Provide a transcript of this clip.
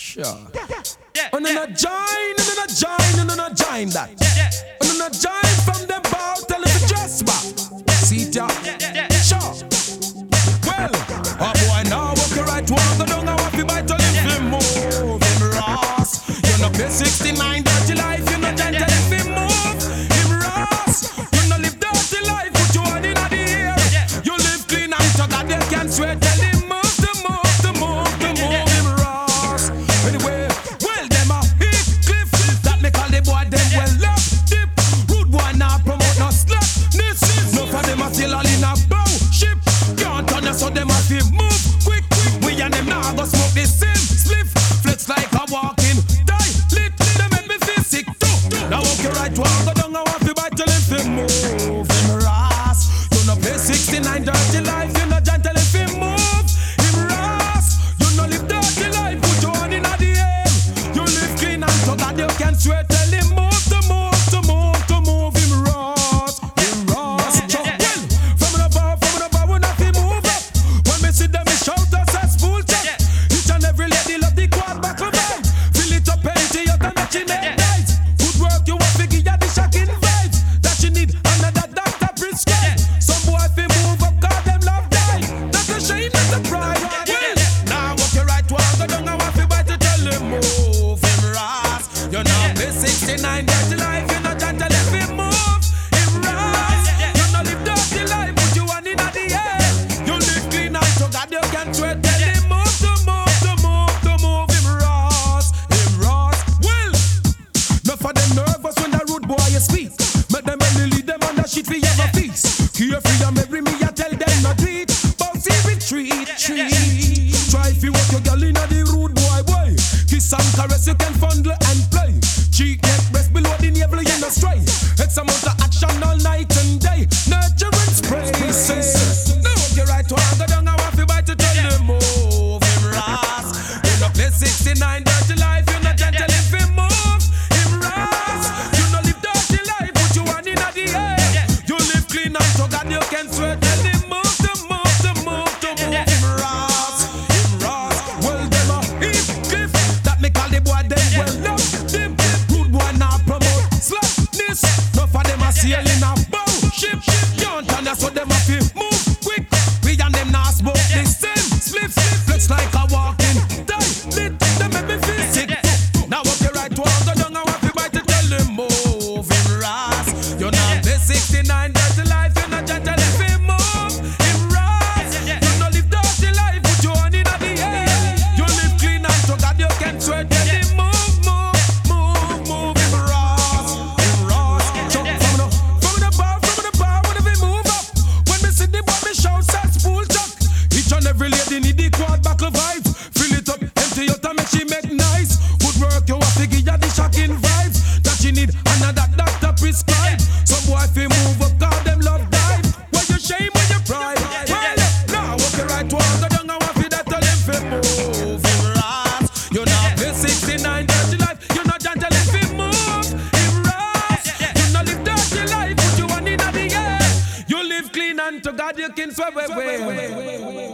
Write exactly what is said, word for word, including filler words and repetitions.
Sure. And then I join, and then I join, and then I join that. And then I join from the bar, tell him to just back. See ya. Sure. Well, a boy now walk your right one, go down and walk your bite till him move. Him Ross. You know pay sixty-nine dirty life, you know gentle if him move. Him Ross. You know live dirty life, put your hand in the air. You live clean and to God you can swear. Tell him move, to move, to move, to move. Him Ross. Anyway, well them a hit cliff. That me call the boy them well left dip. Rude boy now promote no slackness. No for them a still all in a bow ship. Can't turn us so them a fi move quick quick. We and them now go smoke the same spliff. Flex like a walking die lit. They make me feel sick too. Now walk your right one, go down and walk your bite till him fi move. Him Ross. You no pay sixty-nine dirty life. You no gentle if him move. Him Ross. You no live dirty life. Put your hand in the air. You live clean and to God you can swear. Tell him move, to move, to move, to move. Him Ross. Him Ross. Jump well. From the bar, from the bar, when I fi move up. When me see them, me shout us a spool check. Each and every lady love the quad back of vibe. Fill it up empty, you can make it make nice. Good work, you want to give you the shocking vibes that you need another doctor prescribe. Some boy fi move up, cause them love die. That's a shame, that's a pride. Well, now walk your right one, go down and walk your bite to tell him move. Him Ross. You know pay sixty-nine dirty life, you know gentle if him move. Him Ross. You know live dirty life, put you one in the air. You live clean and so God you can swear. Tell him move, to move, to move, to move. Him Ross. Him Ross. Well, enough of them nervous when the rude boy you speak. Make them only lead them on the shit for your feast. Carefree and marry me, I tell them not do it. Bouncy retreat, treat. Try if you walk your girl in the rude boy boy. Kiss and caress, you can fondle and play. Cheek, neck, breast below the navel, you no stray. It's amount of action all night and day. Nurture and spray. Now walk your right one, go down and walk your bite to tell them move. Him Ross. You no play sixty-nine dirty life, you no gentle if him move. Him Ross. You no live dirty life, put you one in the air. You live clean and to God you can swear. Tell him move, to move, to move, to move. Him Ross. Him Ross. Well them a hip cliff. That me call the boy them well love them. Good boy now promote slackness. No for them a sail in a bow ship. Can't turn us so them a fi move quick. We and them now smoke the same spliff. Flex like a walking die lit. They make me feel sick. Now walk your right one, go down and walk your bite to tell him move. Him Ross. You know pay sixty-nine dirty life. You know gentle if him move. Him Ross. You know live dirty life. Put your hand in the air. You live clean and to God you can swear. Tell him move, move, move, move. Him Ross. Him Ross. Jump from the from the bar, from the bar. When we move up, when we see the boy, me shout that spool chuck. Each and every lady need the quad buckle vibes. Fill it up, empty out and make she make nice. Good work, you have to give you the shocking vibes that she need another doctor prescribe. Some boy fi move up, cause them love dive. When you shame, when you pride. Well, now walk your right one, go down and walk for that tell him fi move. Him Ross. You know pay sixty-nine dirty life. You know gentle if him move. Him Ross. You know live dirty life, put you one in the air. You live clean and to God you can swear.